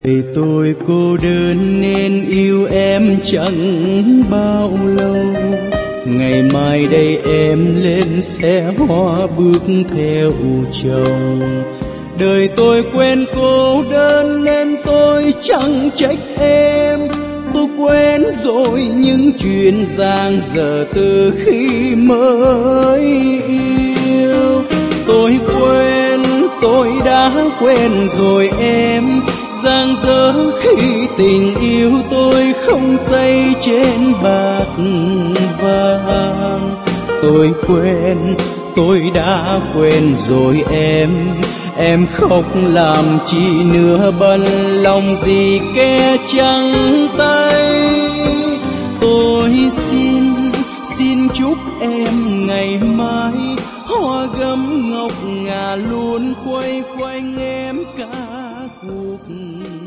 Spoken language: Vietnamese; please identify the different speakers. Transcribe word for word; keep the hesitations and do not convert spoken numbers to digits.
Speaker 1: Vì tôi cô đơn nên yêu em chẳng bao lâu. Ngày mai đây em lên xe hoa bước theo chồng. Đời tôi quen cô đơn nên tôi chẳng trách em. Tôi quên rồi những chuyện dang dở từ khi mới yêu. Tôi quên, tôi đã quên rồi em. Giang dở khi tình yêu tôi không xây trên bạc vàng. Tôi quên, tôi đã quên rồi em. Em khóc làm chi nữa, bận lòng gì kẻ trắng tay. Tôi xin, xin chúc em ngày mai hoa gấm ngọc ngà luôn quay quanh em cả cuộc.